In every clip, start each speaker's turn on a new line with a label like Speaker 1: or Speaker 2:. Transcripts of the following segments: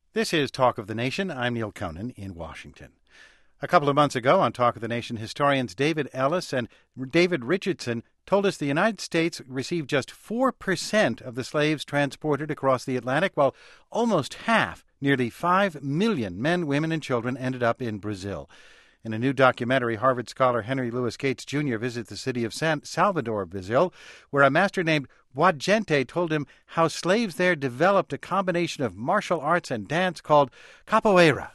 Speaker 1: This is Talk of the Nation. I'm Neil Conan in Washington. A couple of months ago on Talk of the Nation, historians David Ellis and David Richardson told us the United States received just 4% of the slaves transported across the Atlantic, while almost half, nearly 5 million men, women, and children ended up in Brazil. In a new documentary, Harvard scholar Henry Louis Gates Jr. visits the city of San Salvador, Brazil, where a master named Boagente told him how slaves there developed a combination of martial arts and dance called capoeira.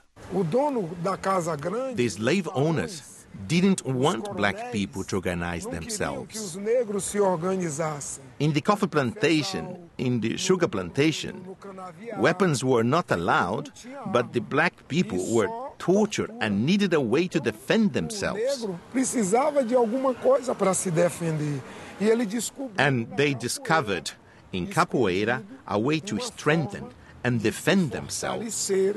Speaker 2: The slave owners didn't want black people to organize themselves. In the coffee plantation, in the sugar plantation, weapons were not allowed, but the black people were tortured and needed a way to defend themselves. And they discovered in capoeira a way to strengthen and defend themselves.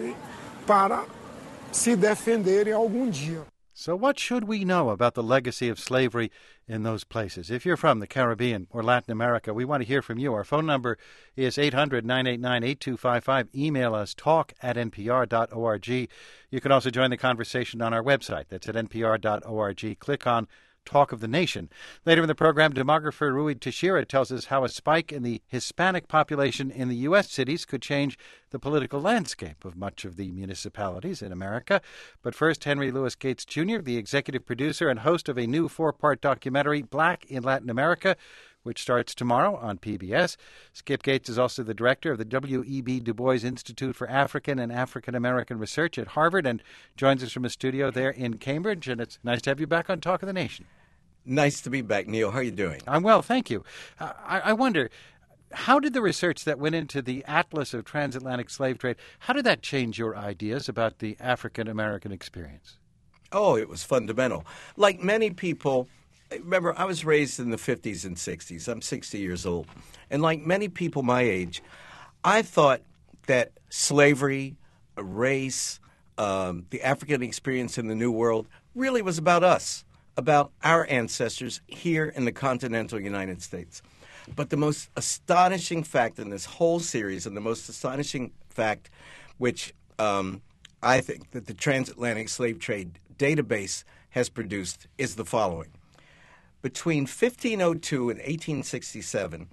Speaker 1: So what should we know about the legacy of slavery in those places? If you're from the Caribbean or Latin America, we want to hear from you. Our phone number is 800-989-8255. Email us talk@npr.org. You can also join the conversation on our website. That's at npr.org. Click on Talk of the Nation. Later in the program, demographer Rui Teixeira tells us how a spike in the Hispanic population in the U.S. cities could change the political landscape of much of the municipalities in America. But first, Henry Louis Gates Jr., the executive producer and host of a new 4-part documentary, Black in Latin America, which starts tomorrow on PBS. Skip Gates is also the director of the W.E.B. Du Bois Institute for African and African American Research at Harvard and joins us from a studio there in Cambridge. And it's nice to have you back on Talk of the Nation.
Speaker 3: Nice to be back, Neil. How are you doing?
Speaker 1: I'm well, thank you. I wonder, how did the research that went into the Atlas of Transatlantic Slave Trade, how did that change your ideas about the African-American experience?
Speaker 3: Oh, it was fundamental. Like many people, remember, I was raised in the 50s and 60s. I'm 60 years old. And like many people my age, I thought that slavery, race, the African experience in the New World really was about us, about our ancestors here in the continental United States. But the most astonishing fact in this whole series, and the most astonishing fact which I think that the Transatlantic Slave Trade database has produced, is the following. Between 1502 and 1867,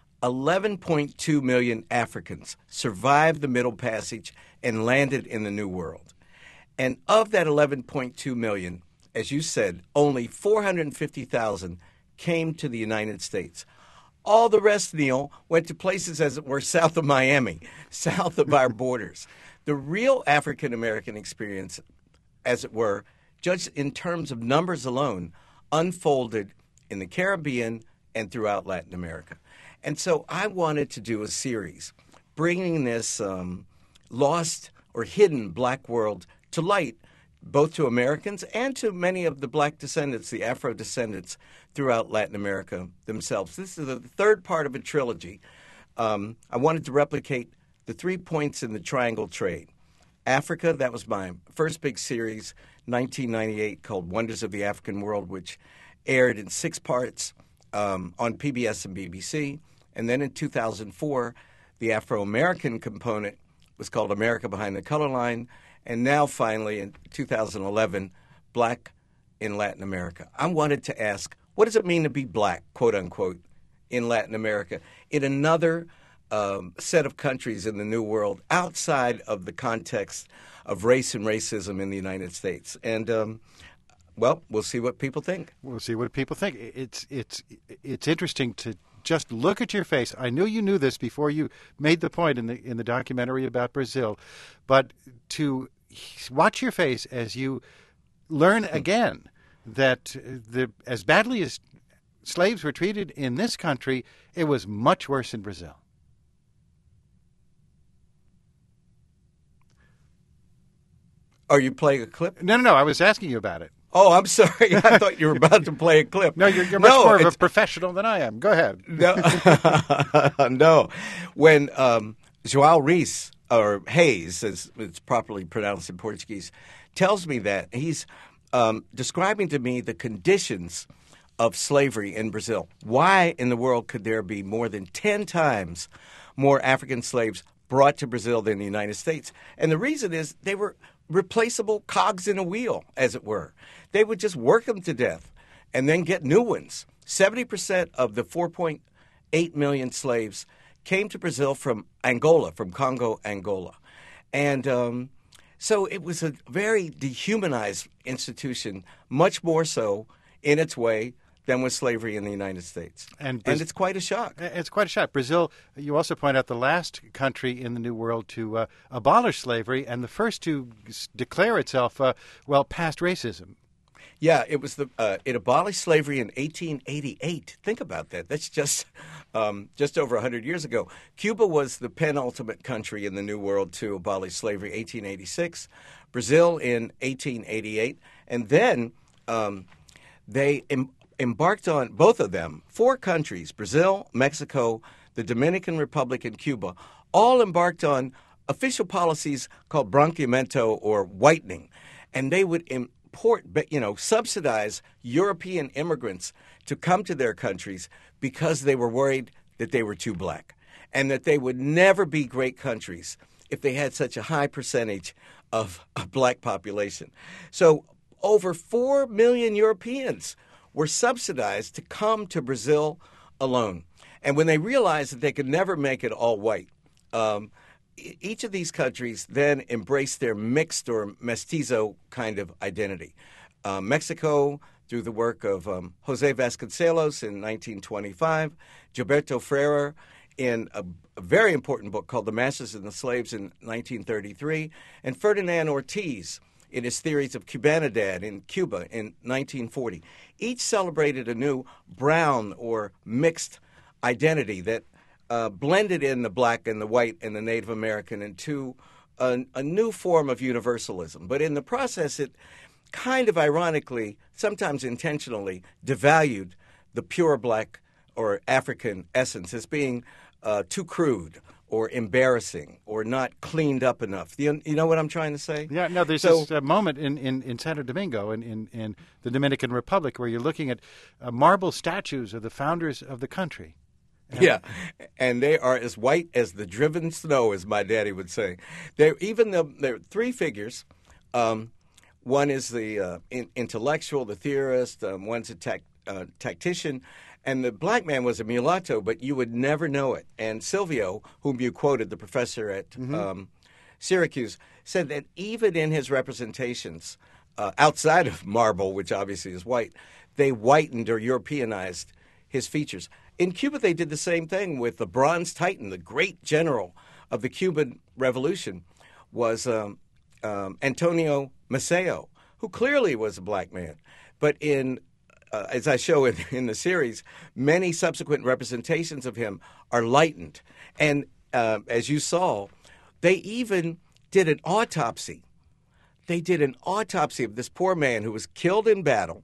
Speaker 3: 11.2 million Africans survived the Middle Passage and landed in the New World. And of that 11.2 million, as you said, only 450,000 came to the United States. All the rest, Neil, went to places, as it were, south of Miami, south of our borders. The real African-American experience, as it were, judged in terms of numbers alone, unfolded in the Caribbean and throughout Latin America. And so I wanted to do a series bringing this lost or hidden black world to light, both to Americans and to many of the black descendants, the Afro descendants throughout Latin America themselves. This is the third part of a trilogy. I wanted to replicate the 3 points in the triangle trade. Africa, that was my first big series, 1998, called Wonders of the African World, which aired in 6 parts on PBS and BBC. And then in 2004, the Afro-American component was called America Behind the Color Line. And now, finally, in 2011, Black in Latin America. I wanted to ask, what does it mean to be black, quote unquote, in Latin America, in another set of countries in the New World outside of the context of race and racism in the United States? And, well, we'll see what people think.
Speaker 1: We'll see what people think. It's interesting to just look at your face. I knew you knew this before you made the point in the documentary about Brazil, but to watch your face as you learn again that as badly as slaves were treated in this country, it was much worse in Brazil.
Speaker 3: Are you playing a clip?
Speaker 1: No. I was asking you about it.
Speaker 3: Oh, I'm sorry. I thought you were about to play a clip.
Speaker 1: No, you're much more of a professional than I am. Go ahead.
Speaker 3: No. No. When João Reis, or Hayes, as it's properly pronounced in Portuguese, tells me that, he's describing to me the conditions of slavery in Brazil. Why in the world could there be more than 10 times more African slaves brought to Brazil than the United States. And the reason is they were replaceable cogs in a wheel, as it were. They would just work them to death and then get new ones. 70% of the 4.8 million slaves came to Brazil from Angola, from Congo, Angola. And so it was a very dehumanized institution, much more so in its way than was slavery in the United States. And it's quite a shock.
Speaker 1: It's quite a shock. Brazil, you also point out, the last country in the New World to abolish slavery and the first to declare itself, past racism.
Speaker 3: Yeah, it was it abolished slavery in 1888. Think about that. That's just over 100 years ago. Cuba was the penultimate country in the New World to abolish slavery, 1886. Brazil in 1888. And then they embarked on, both of them, 4 countries, Brazil, Mexico, the Dominican Republic, and Cuba, all embarked on official policies called branqueamento, or whitening. And they would subsidize European immigrants to come to their countries because they were worried that they were too black and that they would never be great countries if they had such a high percentage of a black population. So over 4 million Europeans were subsidized to come to Brazil alone. And when they realized that they could never make it all white, each of these countries then embraced their mixed or mestizo kind of identity. Mexico, through the work of Jose Vasconcelos in 1925, Gilberto Freire in a very important book called The Masters and the Slaves in 1933, and Ferdinand Ortiz in his theories of Cubanidad in Cuba in 1940. Each celebrated a new brown or mixed identity that blended in the black and the white and the Native American into a new form of universalism. But in the process, it kind of ironically, sometimes intentionally, devalued the pure black or African essence as being too crude or embarrassing or not cleaned up enough. You know what I'm trying to say?
Speaker 1: Yeah, no, there's this moment in Santo Domingo, in the Dominican Republic, where you're looking at marble statues of the founders of the country.
Speaker 3: Yeah, and they are as white as the driven snow, as my daddy would say. There are 3 figures. One is the intellectual, the theorist. One's a tactician. And the black man was a mulatto, but you would never know it. And Silvio, whom you quoted, the professor at Syracuse, said that even in his representations, outside of marble, which obviously is white, they whitened or Europeanized his features. In Cuba, they did the same thing with the Bronze Titan, the great general of the Cuban Revolution, was Antonio Maceo, who clearly was a black man. But as I show in the series, many subsequent representations of him are lightened. And as you saw, they even did an autopsy. They did an autopsy of this poor man who was killed in battle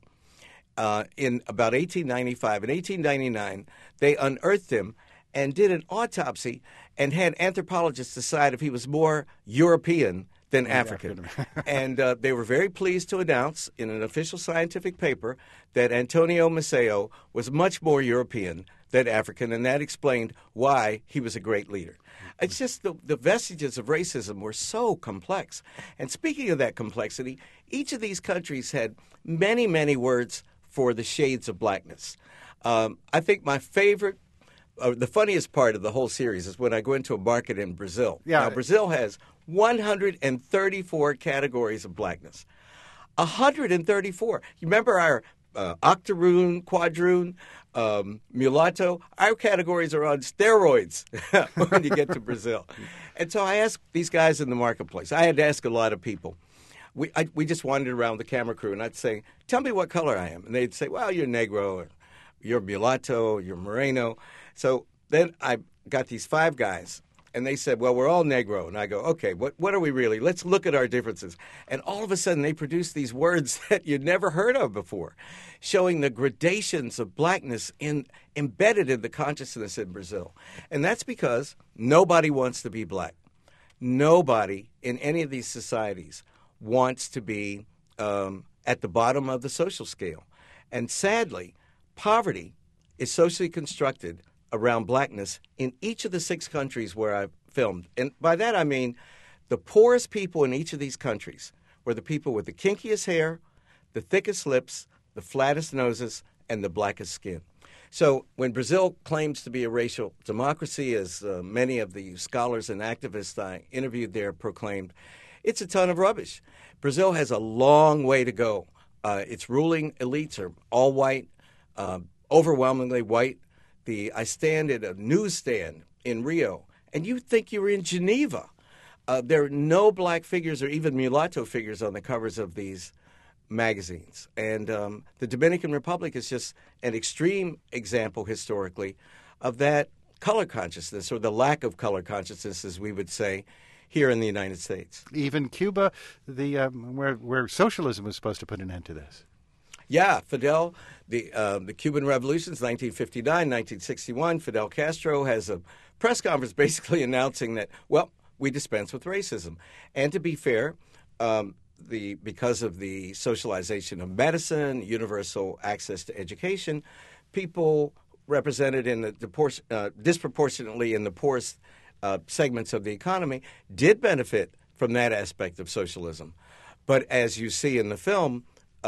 Speaker 3: in about 1895. In 1899, they unearthed him and did an autopsy and had anthropologists decide if he was more European than African. And they were very pleased to announce in an official scientific paper that Antonio Maceo was much more European than African, and that explained why he was a great leader. It's just the vestiges of racism were so complex. And speaking of that complexity, each of these countries had many, many words for the shades of blackness. I think my favorite, the funniest part of the whole series is when I go into a market in Brazil.
Speaker 1: Yeah.
Speaker 3: Now, Brazil has 134 categories of blackness. 134. You remember our octoroon, quadroon, mulatto? Our categories are on steroids when you get to Brazil. And so I asked these guys in the marketplace. I had to ask a lot of people. We just wandered around with the camera crew, and I'd say, tell me what color I am. And they'd say, well, you're Negro, or you're mulatto, you're Moreno. So then I got these 5 guys, and they said, well, we're all Negro. And I go, okay, what are we really? Let's look at our differences. And all of a sudden, they produced these words that you'd never heard of before, showing the gradations of blackness embedded in the consciousness in Brazil. And that's because nobody wants to be black. Nobody in any of these societies wants to be at the bottom of the social scale. And sadly, poverty is socially constructed around blackness in each of the 6 countries where I've filmed. And by that I mean the poorest people in each of these countries were the people with the kinkiest hair, the thickest lips, the flattest noses, and the blackest skin. So when Brazil claims to be a racial democracy, as many of the scholars and activists I interviewed there proclaimed, it's a ton of rubbish. Brazil has a long way to go. Its ruling elites are all white, overwhelmingly white. I stand at a newsstand in Rio, and you think you're in Geneva. There are no black figures or even mulatto figures on the covers of these magazines. And the Dominican Republic is just an extreme example historically of that color consciousness, or the lack of color consciousness, as we would say, here in the United States.
Speaker 1: Even Cuba, where socialism was supposed to put an end to this.
Speaker 3: Yeah, Fidel, the Cuban revolutions, 1959, 1961, Fidel Castro has a press conference basically announcing that, well, we dispense with racism. And to be fair, because of the socialization of medicine, universal access to education, people represented in the disproportionately in the poorest segments of the economy did benefit from that aspect of socialism. But as you see in the film,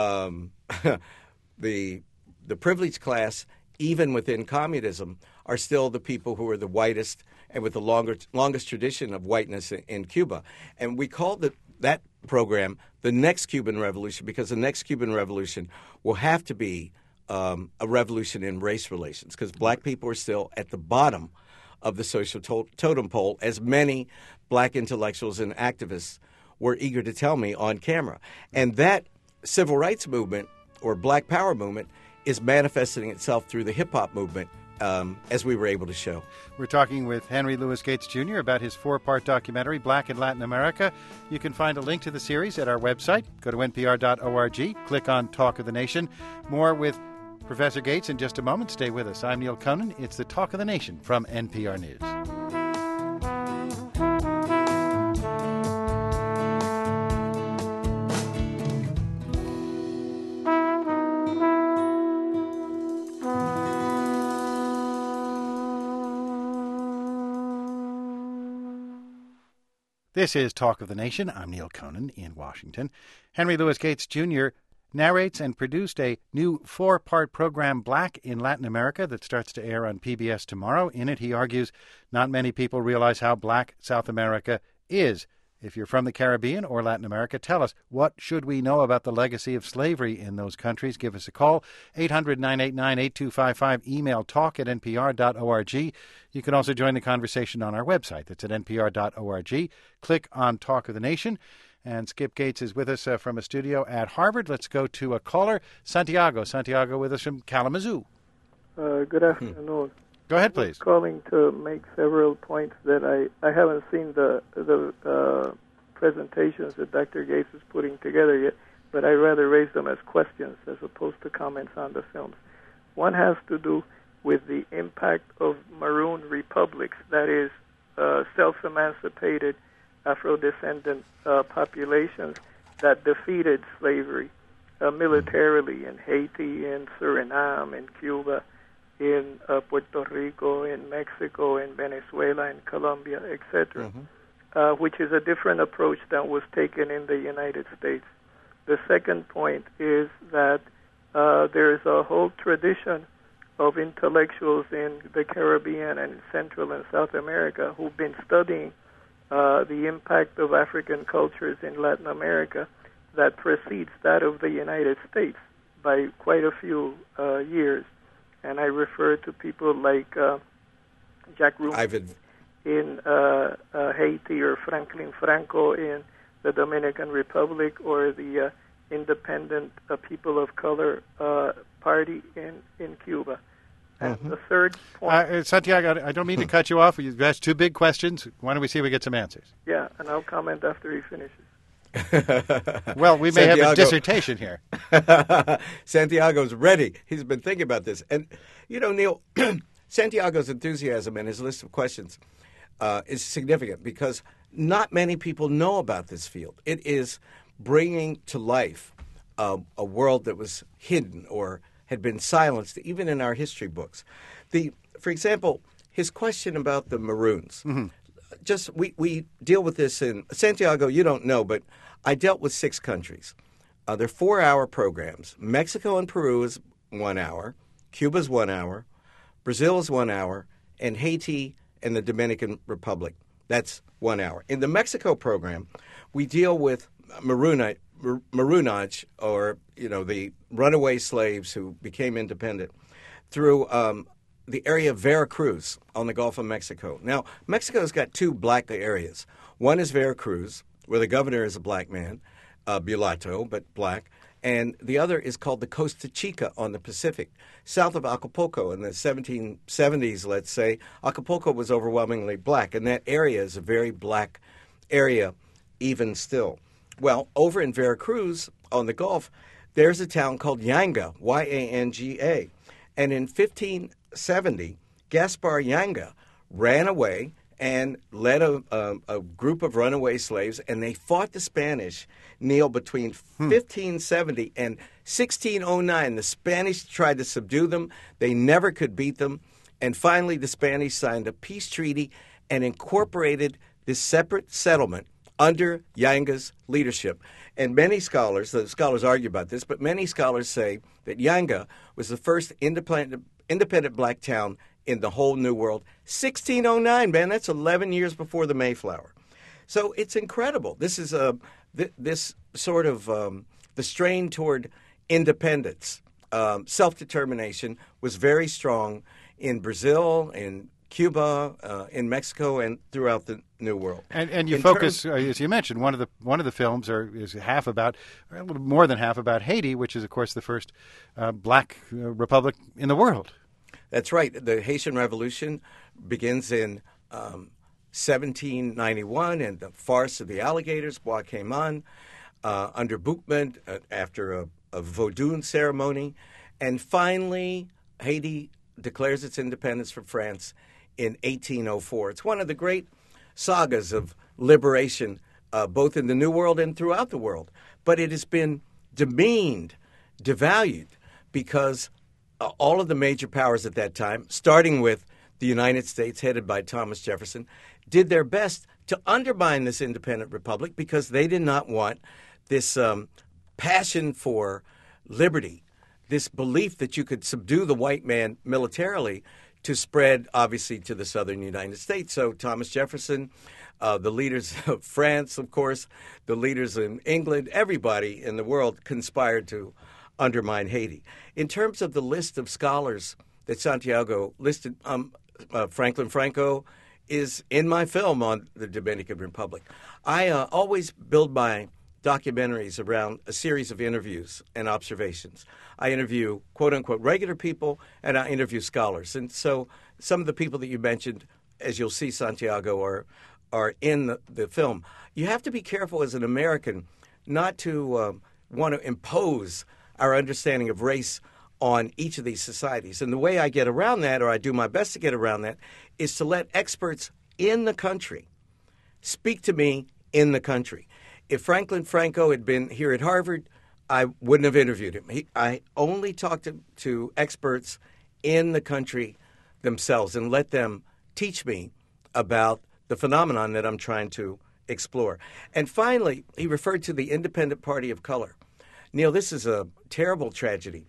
Speaker 3: the privileged class, even within communism, are still the people who are the whitest and with the longest tradition of whiteness in Cuba. And we called that program the Next Cuban Revolution because the next Cuban Revolution will have to be a revolution in race relations, because black people are still at the bottom of the social totem pole, as many black intellectuals and activists were eager to tell me on camera. And that civil rights movement, or Black Power movement, is manifesting itself through the hip-hop movement, as we were able to show.
Speaker 1: We're talking with Henry Louis Gates Jr. about his 4-part documentary, Black in Latin America. You can find a link to the series at our website. Go to npr.org, click on Talk of the Nation. More with Professor Gates in just a moment. Stay with us. I'm Neil Conan. It's the Talk of the Nation from NPR News. This is Talk of the Nation. I'm Neil Conan in Washington. Henry Louis Gates Jr. narrates and produced a new 4-part program, Black in Latin America, that starts to air on PBS tomorrow. In it, he argues, not many people realize how black South America is. If you're from the Caribbean or Latin America, tell us, what should we know about the legacy of slavery in those countries? Give us a call, 800-989-8255, email talk@npr.org. You can also join the conversation on our website. That's at npr.org. Click on Talk of the Nation. And Skip Gates is with us from a studio at Harvard. Let's go to a caller, Santiago. Santiago with us from Kalamazoo.
Speaker 4: Good afternoon.
Speaker 1: Go ahead, please.
Speaker 4: I'm calling to make several points that I haven't seen the presentations that Dr. Gates is putting together yet, but I rather raise them as questions as opposed to comments on the films. One has to do with the impact of maroon republics, that is, self-emancipated Afro-descendant populations that defeated slavery militarily in Haiti, in Suriname, in Cuba, in Puerto Rico, in Mexico, in Venezuela, in Colombia, etc., which is a different approach than was taken in the United States. The second point is that there is a whole tradition of intellectuals in the Caribbean and Central and South America who've been studying the impact of African cultures in Latin America that precedes that of the United States by quite a few years. And I refer to people like Jack Ruby in Haiti, or Franklin Franco in the Dominican Republic, or the Independent People of Color Party in Cuba. And the third point...
Speaker 1: Santiago, I don't mean to cut you off. You've asked 2 big questions. Why don't we see if we get some answers?
Speaker 4: Yeah, and I'll comment after he finishes.
Speaker 1: Well, we may have a dissertation here.
Speaker 3: Santiago's ready. He's been thinking about this. And, you know, Neil, Santiago's enthusiasm and his list of questions is significant because not many people know about this field. It is bringing to life a world that was hidden or had been silenced, even in our history books. For example, his question about the Maroons. we deal with this in Santiago. You don't know, but I dealt with 6 countries. They're 4-hour programs. Mexico and Peru is 1 hour. Cuba's 1 hour. Brazil is 1 hour. And Haiti and the Dominican Republic, that's 1 hour. In the Mexico program, we deal with maroonage, or the runaway slaves who became independent through the area of Veracruz on the Gulf of Mexico. Now, Mexico's got 2 black areas. One is Veracruz, where the governor is a black man, mulatto, but black. And the other is called the Costa Chica on the Pacific, south of Acapulco. In the 1770s, let's say, Acapulco was overwhelmingly black, and that area is a very black area even still. Well, over in Veracruz on the Gulf, there's a town called Yanga, Y-A-N-G-A. And in 1570, Gaspar Yanga ran away and led a group of runaway slaves, and they fought the Spanish, Neil, between 1570 and 1609. The Spanish tried to subdue them. They never could beat them. And finally, the Spanish signed a peace treaty and incorporated this separate settlement under Yanga's leadership. And many scholars, the scholars argue about this, but many scholars say that Yanga was the first independent black town in the whole New World. 1609, man, that's 11 years before the Mayflower. So it's incredible. This is this sort of the strain toward independence, self-determination was very strong in Brazil, in Cuba, in Mexico, and throughout the New World.
Speaker 1: And you focus, as you mentioned, one of the films is half about, or a little more than half about Haiti, which is, of course, the first black republic in the world.
Speaker 3: That's right. The Haitian Revolution begins in 1791, and the farce of the alligators, Bois Cayman, under Boukman, after a Vodun ceremony. And finally, Haiti declares its independence from France in 1804. It's one of the great sagas of liberation, both in the New World and throughout the world. But it has been demeaned, devalued, because all of the major powers at that time, starting with the United States, headed by Thomas Jefferson, did their best to undermine this independent republic because they did not want this passion for liberty, this belief that you could subdue the white man militarily, to spread, obviously, to the southern United States. So Thomas Jefferson, the leaders of France, of course, the leaders in England, everybody in the world conspired to undermine Haiti. In terms of the list of scholars that Santiago listed, Franklin Franco is in my film on the Dominican Republic. I always build my documentaries around a series of interviews and observations. I interview, quote-unquote, regular people, and I interview scholars. And so some of the people that you mentioned, as you'll see, Santiago, are in the film. You have to be careful as an American not to want to impose our understanding of race on each of these societies. And the way I get around that, or I do my best to get around that, is to let experts in the country speak to me in the country. If Franklin Franco had been here at Harvard, I wouldn't have interviewed him. I only talked to experts in the country themselves and let them teach me about the phenomenon that I'm trying to explore. And finally, he referred to the Independent Party of Color. Neil, this is a terrible tragedy.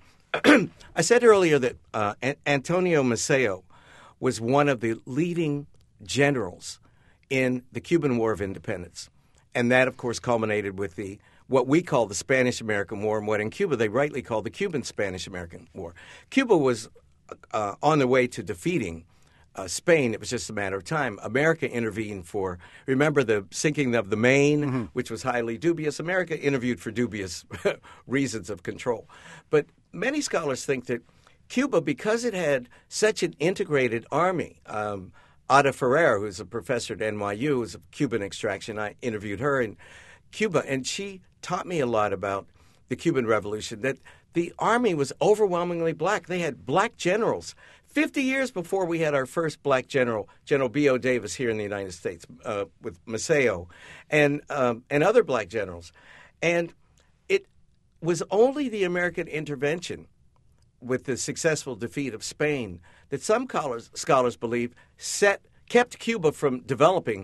Speaker 3: I said earlier that Antonio Maceo was one of the leading generals in the Cuban War of Independence. And that, of course, culminated with what we call the Spanish-American War, and what in Cuba they rightly call the Cuban-Spanish-American War. Cuba was on the way to defeating Spain. It was just a matter of time. America intervened remember the sinking of the Maine, which was highly dubious. America intervened for dubious reasons of control. But many scholars think that Cuba, because it had such an integrated army, Ada Ferrer, who's a professor at NYU, is of Cuban extraction. I interviewed her in Cuba, and she taught me a lot about the Cuban Revolution, that the army was overwhelmingly black. They had black generals. 50 years before we had our first black general, General B.O. Davis here in the United States, with Maceo and other black generals. And it was only the American intervention with the successful defeat of Spain that some scholars believe kept Cuba from developing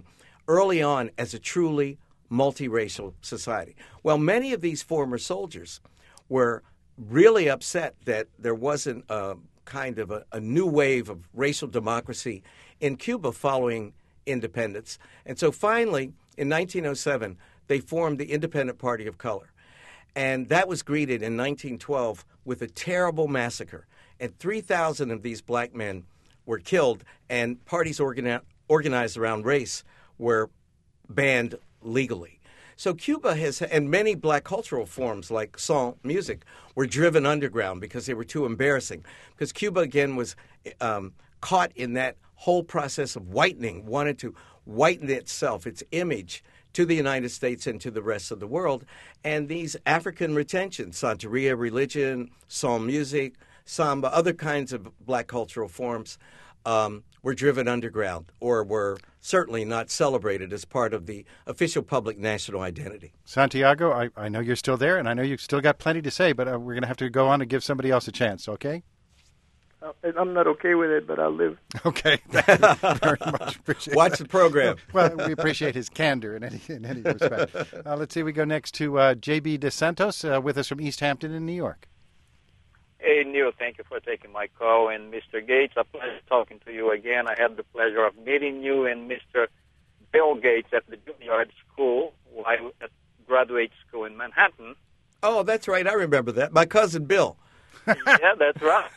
Speaker 3: early on as a truly multiracial society. Well, many of these former soldiers were really upset that there wasn't a kind of a new wave of racial democracy in Cuba following independence. And so finally, in 1907, they formed the Independent Party of Color. And that was greeted in 1912 with a terrible massacre. And 3,000 of these black men were killed, and parties organized around race were banned legally. So Cuba has, and many black cultural forms like song music were driven underground because they were too embarrassing. Because Cuba, again, was caught in that whole process of whitening, wanted to whiten itself, its image, to the United States and to the rest of the world. And these African retentions, Santeria religion, song music, samba, other kinds of black cultural forms, were driven underground or were certainly not celebrated as part of the official public national identity.
Speaker 1: Santiago, I know you're still there, and I know you've still got plenty to say, but we're going to have to go on and give somebody else a chance, okay?
Speaker 4: I'm not okay with it, but I'll live.
Speaker 1: Okay. Thank you very much. Appreciate
Speaker 3: Watch
Speaker 1: that.
Speaker 3: the program.
Speaker 1: Well, we appreciate his candor in any respect. Let's see, we go next to J.B. DeSantos with us from East Hampton in New York.
Speaker 5: Hey, Neil, thank you for taking my call. And Mr. Gates, a pleasure talking to you again. I had the pleasure of meeting you and Mr. Bill Gates at the Juilliard School while at graduate school in Manhattan.
Speaker 3: Oh, that's right. I remember that. My cousin Bill.
Speaker 5: Yeah, that's right.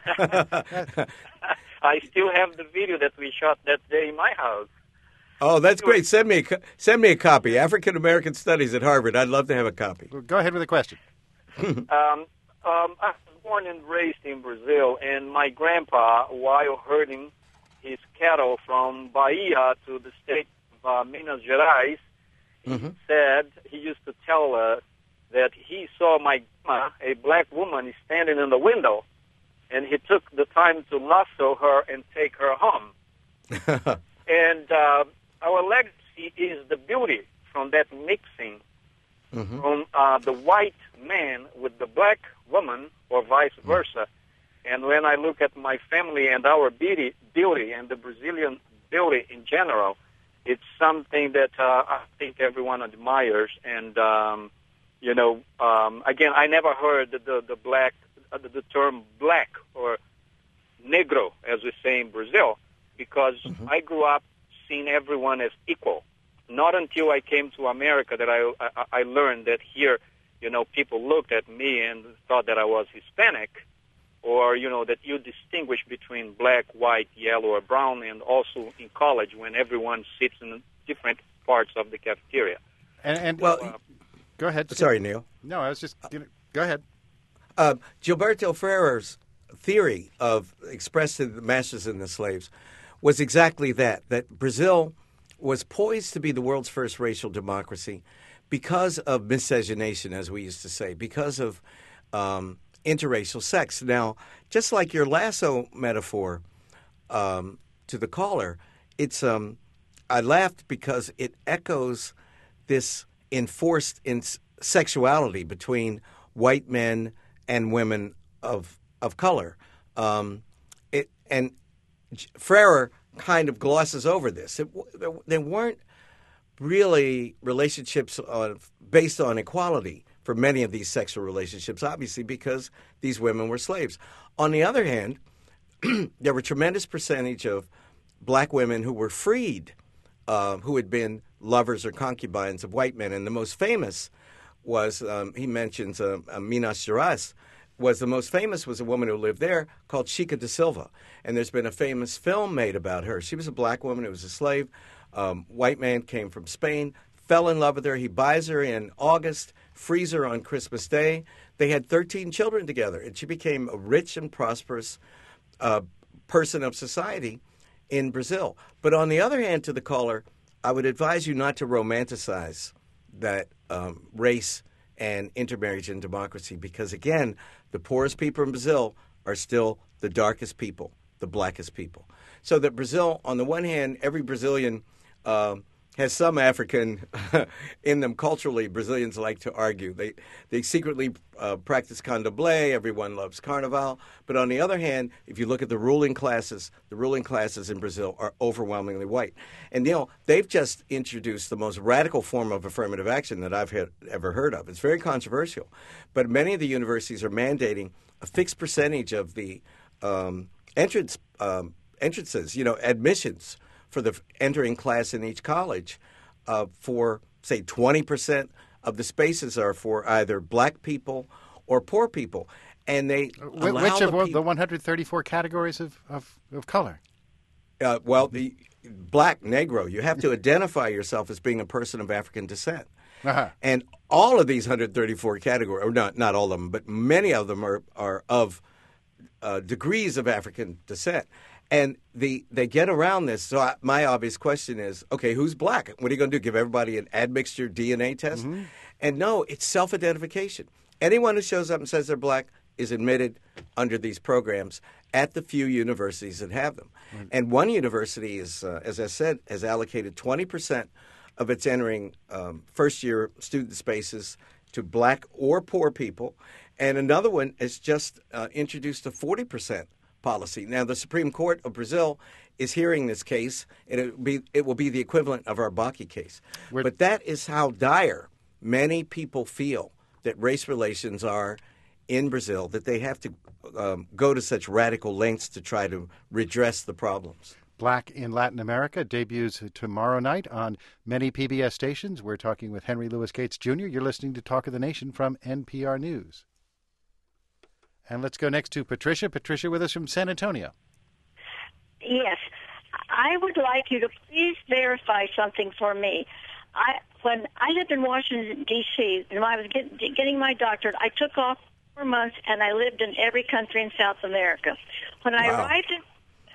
Speaker 5: I still have the video that we shot that day in my house.
Speaker 3: Oh, that's great. Send me a copy. African American Studies at Harvard. I'd love to have a copy.
Speaker 1: Well, go ahead with the question.
Speaker 5: I was born and raised in Brazil, and my grandpa, while herding his cattle from Bahia to the state of Minas Gerais, he used to tell us that he saw my grandma, a black woman, standing in the window, and he took the time to lasso her and take her home. And our legacy is the beauty from that mixing from the white man with the black woman or vice versa. And when I look at my family and our beauty and the Brazilian beauty in general, it's something that I think everyone admires. And, again, I never heard the term black or negro, as we say in Brazil, because I grew up seeing everyone as equal. Not until I came to America that I learned that here, people looked at me and thought that I was Hispanic, or, that you distinguish between black, white, yellow, or brown, and also in college when everyone sits in different parts of the cafeteria.
Speaker 1: Go ahead.
Speaker 3: Sorry, Neil.
Speaker 1: No, I was just go ahead.
Speaker 3: Gilberto Freire's theory of expressed in the Masters and the Slaves was exactly that Brazil was poised to be the world's first racial democracy because of miscegenation, as we used to say, because of interracial sex. Now, just like your lasso metaphor to the caller, it's I laughed because it echoes this enforced sexuality between white men and women of color. And Freire kind of glosses over this. There weren't really relationships based on equality for many of these sexual relationships, obviously, because these women were slaves. On the other hand, there were a tremendous percentage of black women who were freed, who had been lovers or concubines of white men. And the most famous was, he mentions Minas Gerais, was a woman who lived there called Chica da Silva. And there's been a famous film made about her. She was a black woman who was a slave. White man came from Spain, fell in love with her. He buys her in August, frees her on Christmas Day. They had 13 children together, and she became a rich and prosperous person of society in Brazil. But on the other hand, to the caller, I would advise you not to romanticize that race and intermarriage and democracy because, again, the poorest people in Brazil are still the darkest people, the blackest people. So that Brazil, on the one hand, every Brazilian has some African in them culturally. Brazilians like to argue. They secretly practice candomblé. Everyone loves carnival. But on the other hand, if you look at the ruling classes in Brazil are overwhelmingly white. And, they've just introduced the most radical form of affirmative action that I've ever heard of. It's very controversial. But many of the universities are mandating a fixed percentage of the entrances, admissions for the entering class in each college for, say, 20% of the spaces are for either black people or poor people. And they
Speaker 1: Which of the 134 categories of color?
Speaker 3: The black, Negro, you have to identify yourself as being a person of African descent.
Speaker 1: Uh-huh.
Speaker 3: And all of these 134 categories, or not all of them, but many of them are of degrees of African descent. And they get around this. So my obvious question is, okay, who's black? What are you going to do, give everybody an admixture DNA test? Mm-hmm. And no, it's self-identification. Anyone who shows up and says they're black is admitted under these programs at the few universities that have them. Right. And one university is, as I said, has allocated 20% of its entering first-year student spaces to black or poor people. And another one has just introduced a 40% policy. Now, the Supreme Court of Brazil is hearing this case, and it will be the equivalent of our Bakke case. But that is how dire many people feel that race relations are in Brazil, that they have to go to such radical lengths to try to redress the problems.
Speaker 1: Black in Latin America debuts tomorrow night on many PBS stations. We're talking with Henry Louis Gates, Jr. You're listening to Talk of the Nation from NPR News. And let's go next to Patricia. Patricia with us from San Antonio.
Speaker 6: Yes. I would like you to please verify something for me. When I lived in Washington, D.C., and when I was getting my doctorate, I took off 4 months, and I lived in every country in South America. When I arrived in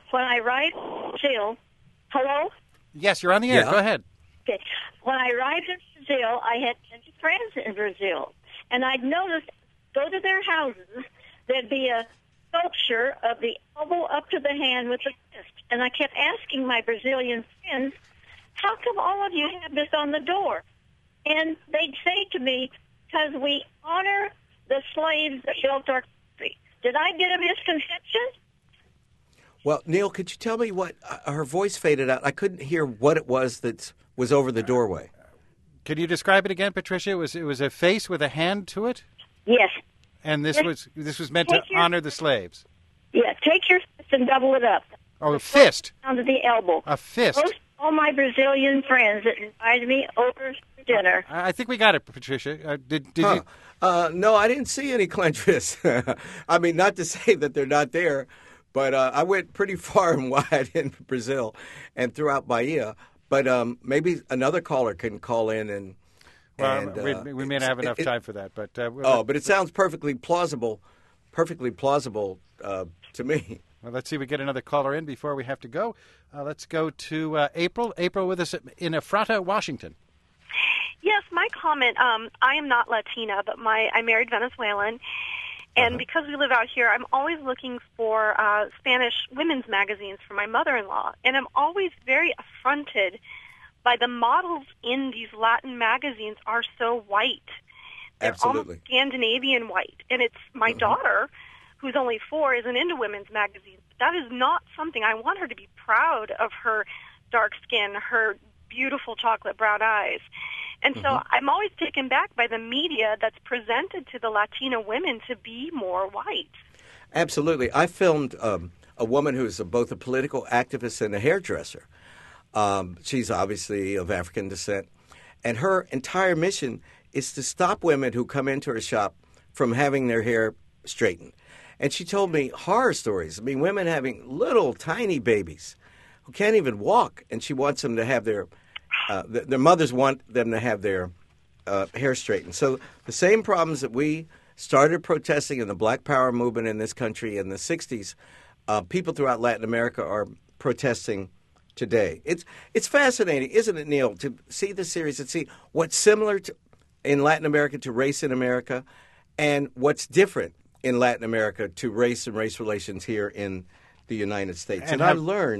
Speaker 6: Brazil, hello?
Speaker 1: Yes, you're on the air.
Speaker 3: Yeah.
Speaker 1: Go ahead.
Speaker 6: Okay. When I arrived in Brazil, I had many friends in Brazil, and I'd noticed, go to their houses, there'd be a sculpture of the elbow up to the hand with the fist. And I kept asking my Brazilian friends, how come all of you have this on the door? And they'd say to me, because we honor the slaves that built our country. Did I get a misconception?
Speaker 3: Well, Neil, could you tell me what her voice faded out? I couldn't hear what it was that was over the doorway.
Speaker 1: Can you describe it again, Patricia? It was a face with a hand to it?
Speaker 6: Yes.
Speaker 1: And this was meant to honor the slaves.
Speaker 6: Yeah, take your fist and double it up.
Speaker 1: Oh, a fist.
Speaker 6: Down to the elbow.
Speaker 1: A fist.
Speaker 6: All my Brazilian friends that invited me over for dinner.
Speaker 1: I think we got it, Patricia. Did you?
Speaker 3: No, I didn't see any clenched fists. I mean, not to say that they're not there, but I went pretty far and wide in Brazil and throughout Bahia. But maybe another caller can call in and.
Speaker 1: Well, we may not have enough time for that, but
Speaker 3: but it sounds perfectly plausible to me.
Speaker 1: Well, let's see if we get another caller in before we have to go. Let's go to April. April with us in Ephrata, Washington.
Speaker 7: Yes, my comment, I am not Latina, but I married Venezuelan. And because we live out here, I'm always looking for Spanish women's magazines for my mother-in-law. And I'm always very affronted by the models in these Latin magazines are so white. They're
Speaker 3: Absolutely.
Speaker 7: almost Scandinavian white. And it's my daughter, who's only 4, isn't into women's magazines. That is not something. I want her to be proud of her dark skin, her beautiful chocolate brown eyes. And so I'm always taken back by the media that's presented to the Latina women to be more white.
Speaker 3: Absolutely. I filmed a woman who's both a political activist and a hairdresser. She's obviously of African descent. And her entire mission is to stop women who come into her shop from having their hair straightened. And she told me horror stories. I mean, women having little tiny babies who can't even walk, and she wants them to have their mothers want them to have their hair straightened. So the same problems that we started protesting in the Black Power movement in this country in the 60s, people throughout Latin America are protesting today. It's fascinating, isn't it, Neil, to see this series and see what's similar in Latin America to race in America and what's different in Latin America to race and race relations here in the United States. And I learned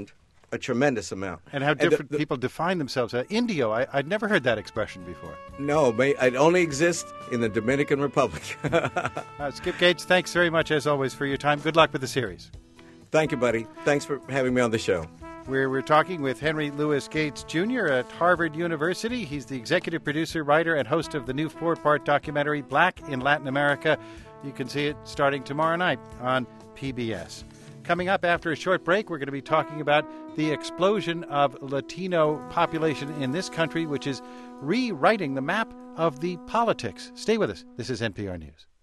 Speaker 3: a tremendous amount.
Speaker 1: And how different people define themselves. Indio, I'd never heard that expression before.
Speaker 3: No, it only exists in the Dominican Republic.
Speaker 1: Skip Gates, thanks very much, as always, for your time. Good luck with the series.
Speaker 3: Thank you, buddy. Thanks for having me on the show.
Speaker 1: We're talking with Henry Louis Gates Jr. at Harvard University. He's the executive producer, writer, and host of the new 4-part documentary, Black in Latin America. You can see it starting tomorrow night on PBS. Coming up after a short break, we're going to be talking about the explosion of Latino population in this country, which is rewriting the map of the politics. Stay with us. This is NPR News.